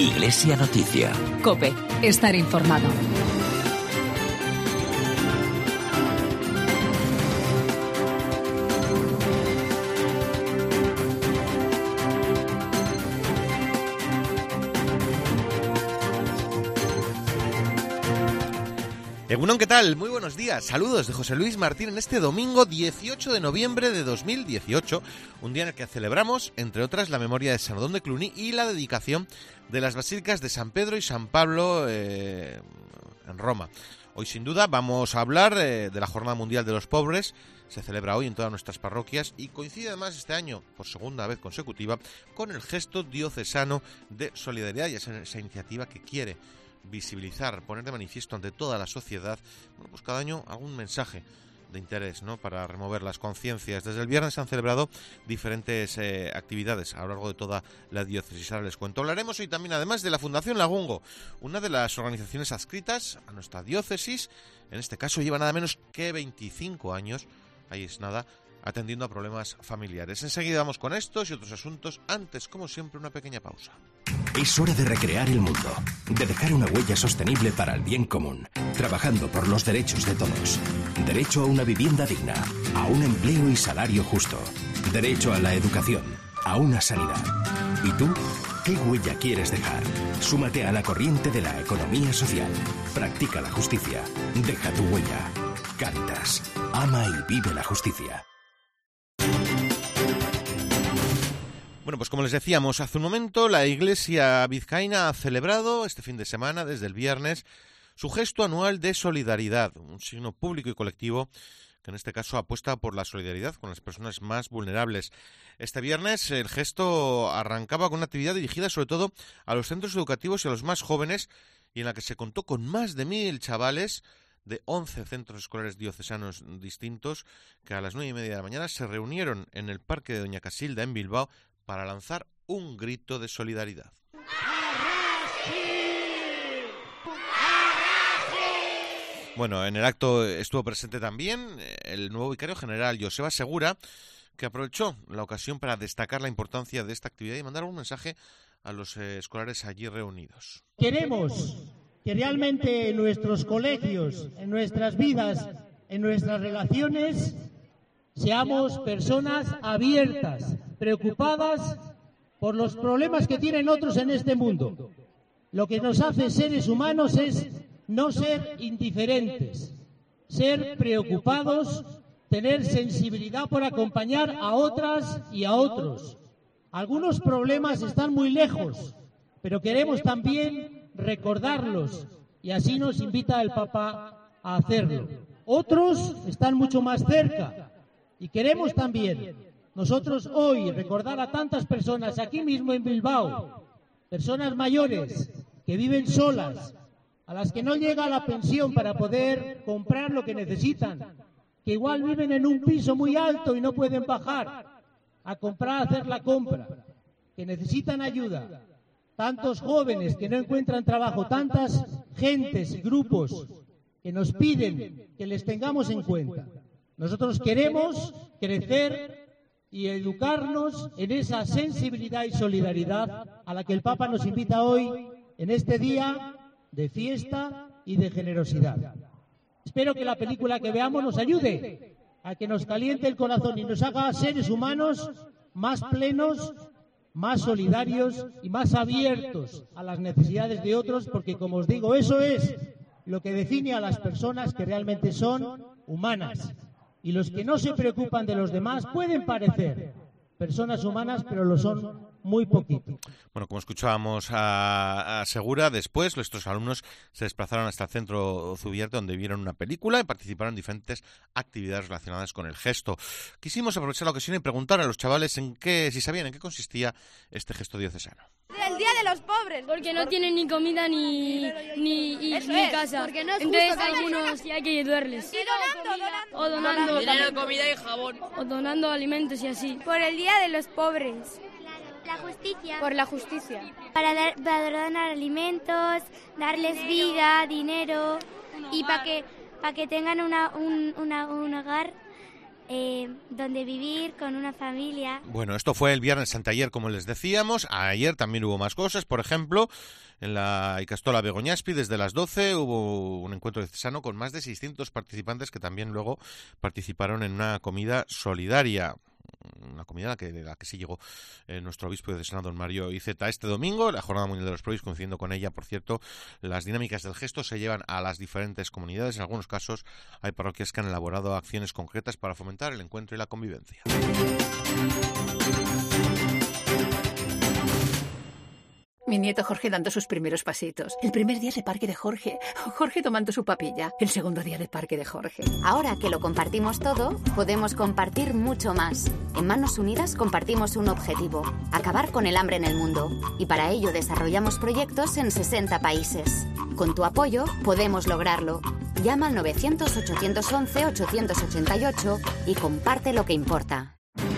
Iglesia Noticia. COPE. Estar informado. Egunon, ¿qué tal? Muy buenos días. Saludos de José Luis Martín en este domingo 18 de noviembre de 2018, un día en el que celebramos, entre otras, la memoria de San Odón de Cluny y la dedicación de las basílicas de San Pedro y San Pablo en Roma. Hoy, sin duda, vamos a hablar de la Jornada Mundial de los Pobres. Se celebra hoy en todas nuestras parroquias y coincide además este año, por segunda vez consecutiva, con el gesto diocesano de solidaridad y esa iniciativa que quiere visibilizar, poner de manifiesto ante toda la sociedad, bueno, pues cada año algún mensaje de interés, ¿no?, para remover las conciencias. Desde el viernes se han celebrado diferentes actividades a lo largo de toda la diócesis. Ahora les cuento. Hablaremos hoy también, además, de la Fundación Lagungo, una de las organizaciones adscritas a nuestra diócesis. En este caso lleva nada menos que 25 años, ahí es nada, atendiendo a problemas familiares. Enseguida vamos con estos y otros asuntos. Antes, como siempre, una pequeña pausa. Es hora de recrear el mundo, de dejar una huella sostenible para el bien común, trabajando por los derechos de todos. Derecho a una vivienda digna, a un empleo y salario justo. Derecho a la educación, a una sanidad. ¿Y tú? ¿Qué huella quieres dejar? Súmate a la corriente de la economía social. Practica la justicia. Deja tu huella. Cáritas. Ama y vive la justicia. Bueno, pues como les decíamos hace un momento, la Iglesia vizcaína ha celebrado este fin de semana, desde el viernes, su gesto anual de solidaridad, un signo público y colectivo que en este caso apuesta por la solidaridad con las personas más vulnerables. Este viernes el gesto arrancaba con una actividad dirigida sobre todo a los centros educativos y a los más jóvenes, y en la que se contó con más de 1.000 chavales de 11 centros escolares diocesanos distintos que a las 9:30 de la mañana se reunieron en el Parque de Doña Casilda en Bilbao para lanzar un grito de solidaridad. Bueno, en el acto estuvo presente también el nuevo vicario general, Joseba Segura, que aprovechó la ocasión para destacar la importancia de esta actividad y mandar un mensaje a los escolares allí reunidos. Queremos que realmente en nuestros colegios, en nuestras vidas, en nuestras relaciones, seamos personas abiertas, preocupadas por los problemas que tienen otros en este mundo. Lo que nos hace seres humanos es no ser indiferentes, ser preocupados, tener sensibilidad por acompañar a otras y a otros. Algunos problemas están muy lejos, pero queremos también recordarlos, y así nos invita el Papa a hacerlo. Otros están mucho más cerca, y queremos también nosotros hoy recordar a tantas personas aquí mismo en Bilbao, personas mayores que viven solas, a las que no llega la pensión para poder comprar lo que necesitan, que igual viven en un piso muy alto y no pueden bajar a comprar, a hacer la compra, que necesitan ayuda. Tantos jóvenes que no encuentran trabajo, tantas gentes y grupos que nos piden que les tengamos en cuenta. Nosotros queremos crecer y educarnos en esa sensibilidad y solidaridad a la que el Papa nos invita hoy en este día de fiesta y de generosidad. Espero que la película que veamos nos ayude a que nos caliente el corazón y nos haga seres humanos más plenos, más solidarios y más abiertos a las necesidades de otros, porque, como os digo, eso es lo que define a las personas que realmente son humanas. Y los que no se preocupan de los demás pueden parecer personas humanas, pero lo son muy poquito. Bueno, como escuchábamos a Segura, después nuestros alumnos se desplazaron hasta el Centro Zubierte, donde vieron una película y participaron en diferentes actividades relacionadas con el gesto. Quisimos aprovechar la ocasión y preguntar a los chavales si sabían en qué consistía este gesto diocesano. El Día de los Pobres. Porque no tienen ni comida ni casa. Porque no es Entonces justo que algunos sí hay que ayudarles. Y donando. O donando dinero, comida y jabón. O donando alimentos y así. Por el Día de los Pobres. La justicia. Por la justicia. Para donar alimentos, darles vida, dinero y para que tengan un hogar donde vivir con una familia. Bueno, esto fue el viernes anteayer, como les decíamos. Ayer también hubo más cosas. Por ejemplo, en la Ikastola Begoñaspi, desde las 12, hubo un encuentro diocesano con más de 600 participantes que también luego participaron en una comida solidaria. Una comida a la que sí llegó nuestro obispo diocesano, don Mario Iceta, este domingo, la Jornada Mundial de los Pobres, coincidiendo con ella. Por cierto, las dinámicas del gesto se llevan a las diferentes comunidades. En algunos casos hay parroquias que han elaborado acciones concretas para fomentar el encuentro y la convivencia. Mi nieto Jorge dando sus primeros pasitos. El primer día de parque de Jorge. Jorge tomando su papilla. El segundo día de parque de Jorge. Ahora que lo compartimos todo, podemos compartir mucho más. En Manos Unidas compartimos un objetivo: acabar con el hambre en el mundo. Y para ello desarrollamos proyectos en 60 países. Con tu apoyo podemos lograrlo. Llama al 900-811-888 y comparte lo que importa.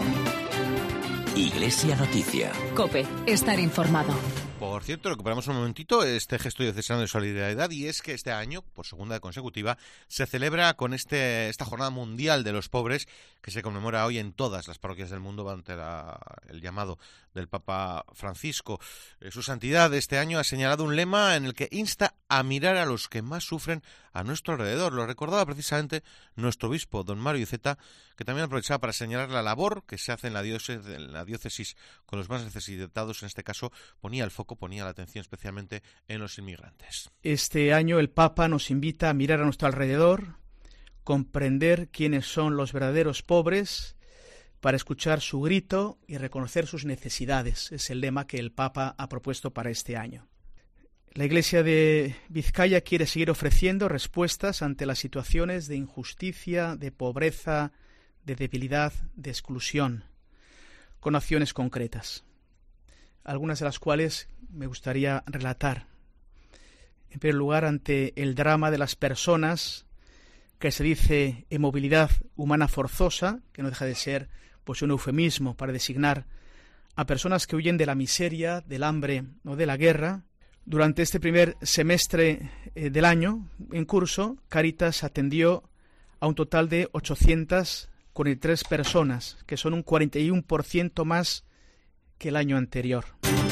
Iglesia Noticia. COPE. Estar informado. Por cierto, recuperamos un momentito este gesto diocesano de solidaridad, y es que este año, por segunda consecutiva, se celebra con esta Jornada Mundial de los Pobres, que se conmemora hoy en todas las parroquias del mundo ante el llamado del Papa Francisco. Su santidad este año ha señalado un lema en el que insta a mirar a los que más sufren a nuestro alrededor. Lo recordaba precisamente nuestro obispo, don Mario Iceta, que también aprovechaba para señalar la labor que se hace en la diócesis con los más necesitados. En este caso ponía la atención especialmente en los inmigrantes. Este año el Papa nos invita a mirar a nuestro alrededor, comprender quiénes son los verdaderos pobres, para escuchar su grito y reconocer sus necesidades. Es el lema que el Papa ha propuesto para este año. La Iglesia de Vizcaya quiere seguir ofreciendo respuestas ante las situaciones de injusticia, de pobreza, de debilidad, de exclusión, con acciones concretas, algunas de las cuales me gustaría relatar. En primer lugar, ante el drama de las personas, que se dice movilidad humana forzosa, que no deja de ser pues un eufemismo para designar a personas que huyen de la miseria, del hambre o de la guerra. Durante este primer semestre del año en curso, Cáritas atendió a un total de 843 personas, que son un 41% más que el año anterior.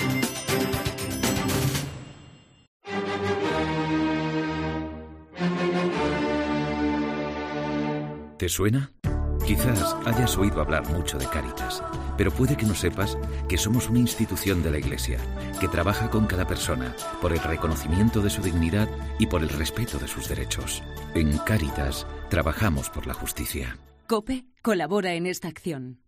¿Te suena? Quizás hayas oído hablar mucho de Cáritas, pero puede que no sepas que somos una institución de la Iglesia que trabaja con cada persona por el reconocimiento de su dignidad y por el respeto de sus derechos. En Cáritas trabajamos por la justicia. COPE colabora en esta acción.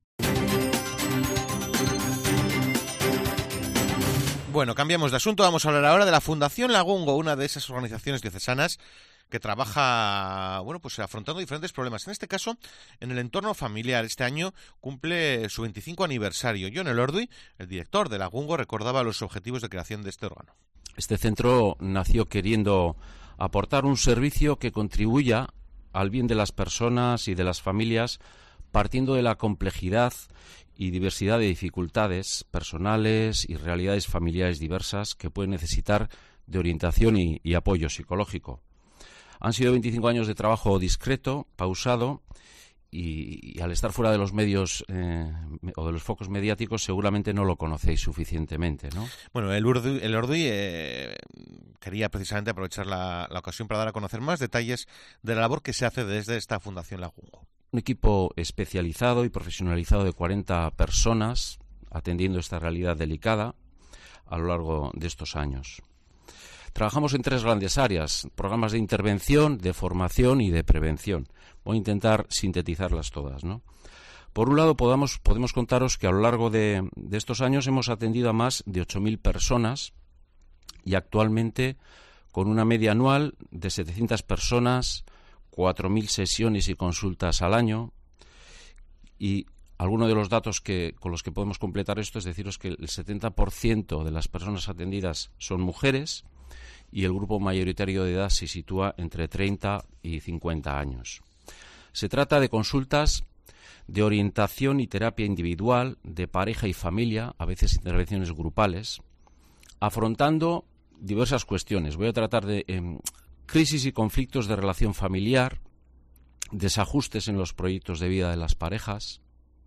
Bueno, cambiamos de asunto. Vamos a hablar ahora de la Fundación Lagungo, una de esas organizaciones diocesanas que trabaja, pues afrontando diferentes problemas. En este caso, en el entorno familiar. Este año cumple su 25 aniversario. Jon Elorduy, el director de Lagungo, recordaba los objetivos de creación de este órgano. Este centro nació queriendo aportar un servicio que contribuya al bien de las personas y de las familias, partiendo de la complejidad y diversidad de dificultades personales y realidades familiares diversas que pueden necesitar de orientación y apoyo psicológico. Han sido 25 años de trabajo discreto, pausado, y al estar fuera de los medios o de los focos mediáticos seguramente no lo conocéis suficientemente, ¿no? Bueno, Elorduy quería precisamente aprovechar la ocasión para dar a conocer más detalles de la labor que se hace desde esta Fundación Lagungo. Un equipo especializado y profesionalizado de 40 personas atendiendo esta realidad delicada a lo largo de estos años. Trabajamos en 3 grandes áreas: programas de intervención, de formación y de prevención. Voy a intentar sintetizarlas todas, ¿no? Por un lado, podemos contaros que a lo largo de estos años hemos atendido a más de 8.000 personas y actualmente, con una media anual de 700 personas, 4.000 sesiones y consultas al año. Y algunos de los datos con los que podemos completar esto es deciros que el 70% de las personas atendidas son mujeres, y el grupo mayoritario de edad se sitúa entre 30 y 50 años. Se trata de consultas de orientación y terapia individual, de pareja y familia, a veces intervenciones grupales, afrontando diversas cuestiones. Voy a tratar de crisis y conflictos de relación familiar, desajustes en los proyectos de vida de las parejas,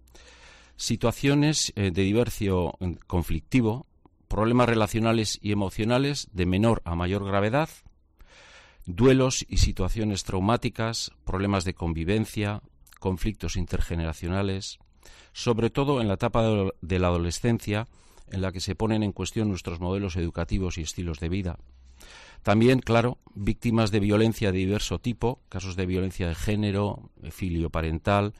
situaciones de divorcio conflictivo, problemas relacionales y emocionales de menor a mayor gravedad, duelos y situaciones traumáticas, problemas de convivencia, conflictos intergeneracionales, sobre todo en la etapa de la adolescencia, en la que se ponen en cuestión nuestros modelos educativos y estilos de vida. También, claro, víctimas de violencia de diverso tipo, casos de violencia de género, filioparental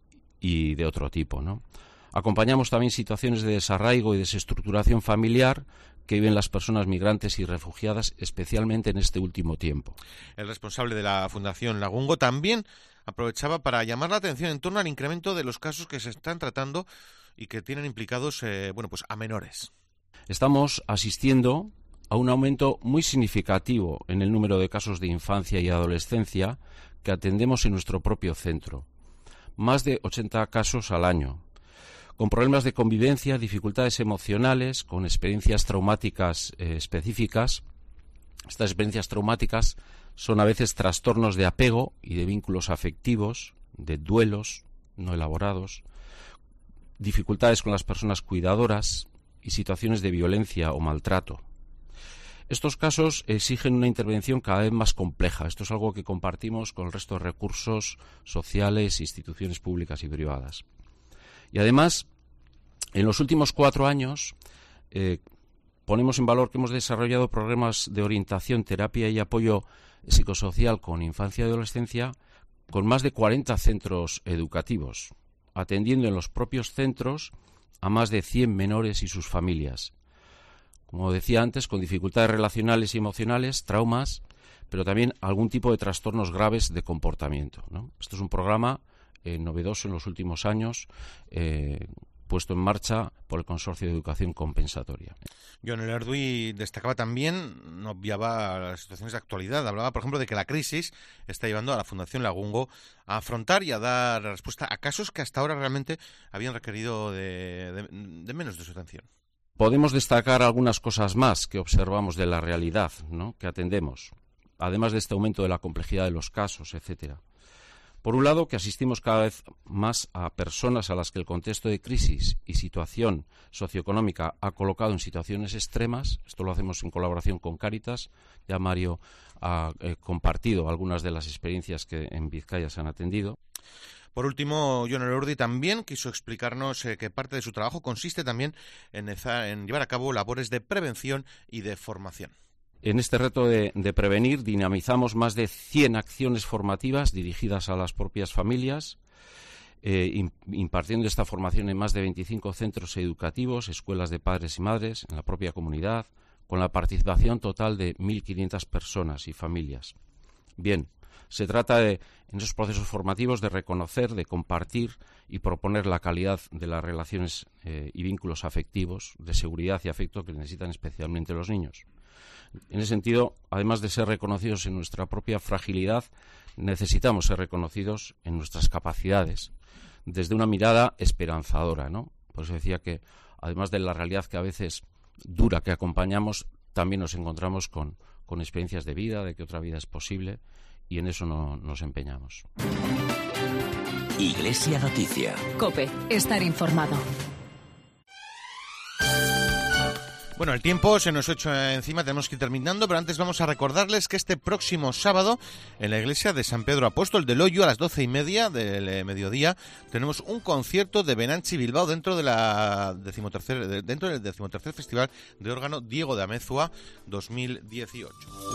y de otro tipo, ¿no? Acompañamos también situaciones de desarraigo y desestructuración familiar que viven las personas migrantes y refugiadas, especialmente en este último tiempo. El responsable de la Fundación Lagungo también aprovechaba para llamar la atención en torno al incremento de los casos que se están tratando y que tienen implicados a menores. Estamos asistiendo a un aumento muy significativo en el número de casos de infancia y adolescencia que atendemos en nuestro propio centro. Más de 80 casos al año, con problemas de convivencia, dificultades emocionales, con experiencias traumáticas específicas. Estas experiencias traumáticas son a veces trastornos de apego y de vínculos afectivos, de duelos no elaborados, dificultades con las personas cuidadoras y situaciones de violencia o maltrato. Estos casos exigen una intervención cada vez más compleja. Esto es algo que compartimos con el resto de recursos sociales, instituciones públicas y privadas. Y además, en los últimos 4 años ponemos en valor que hemos desarrollado programas de orientación, terapia y apoyo psicosocial con infancia y adolescencia con más de 40 centros educativos, atendiendo en los propios centros a más de 100 menores y sus familias. Como decía antes, con dificultades relacionales y emocionales, traumas, pero también algún tipo de trastornos graves de comportamiento, ¿no? Esto es un programa novedoso en los últimos años, puesto en marcha por el Consorcio de Educación Compensatoria. Jon Elerduy destacaba también, no obviaba las situaciones de actualidad, hablaba, por ejemplo, de que la crisis está llevando a la Fundación Lagungo a afrontar y a dar respuesta a casos que hasta ahora realmente habían requerido de menos de su atención. Podemos destacar algunas cosas más que observamos de la realidad, ¿no?, que atendemos, además de este aumento de la complejidad de los casos, etcétera. Por un lado, que asistimos cada vez más a personas a las que el contexto de crisis y situación socioeconómica ha colocado en situaciones extremas. Esto lo hacemos en colaboración con Cáritas. Ya Mario ha compartido algunas de las experiencias que en Vizcaya se han atendido. Por último, Jon Elerduy también quiso explicarnos que parte de su trabajo consiste también en llevar a cabo labores de prevención y de formación. En este reto de prevenir dinamizamos más de 100 acciones formativas dirigidas a las propias familias, impartiendo esta formación en más de 25 centros educativos, escuelas de padres y madres, en la propia comunidad, con la participación total de 1.500 personas y familias. Bien, se trata en esos procesos formativos de reconocer, de compartir y proponer la calidad de las relaciones y vínculos afectivos, de seguridad y afecto que necesitan especialmente los niños. En ese sentido, además de ser reconocidos en nuestra propia fragilidad, necesitamos ser reconocidos en nuestras capacidades, desde una mirada esperanzadora, ¿no? Por eso decía que, además de la realidad que a veces dura que acompañamos, también nos encontramos con experiencias de vida, de que otra vida es posible, y en eso nos empeñamos. Iglesia Noticia. COPE, estar informado. Bueno, el tiempo se nos ha hecho encima, tenemos que ir terminando, pero antes vamos a recordarles que este próximo sábado en la iglesia de San Pedro Apóstol de Loio a las 12:30 del mediodía tenemos un concierto de Benanchi Bilbao dentro del 13º Festival de Órgano Diego de Amezua 2018.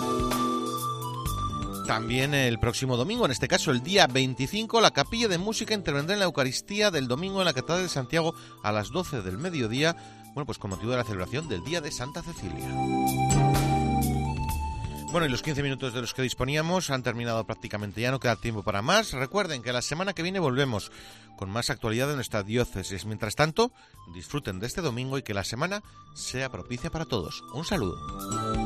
También el próximo domingo, en este caso el día 25, la Capilla de Música intervendrá en la Eucaristía del domingo en la Catedral de Santiago a las 12 del mediodía, bueno, pues con motivo de la celebración del Día de Santa Cecilia. Bueno, y los 15 minutos de los que disponíamos han terminado prácticamente, ya no queda tiempo para más. Recuerden que la semana que viene volvemos con más actualidad de nuestra diócesis. Mientras tanto, disfruten de este domingo y que la semana sea propicia para todos. Un saludo.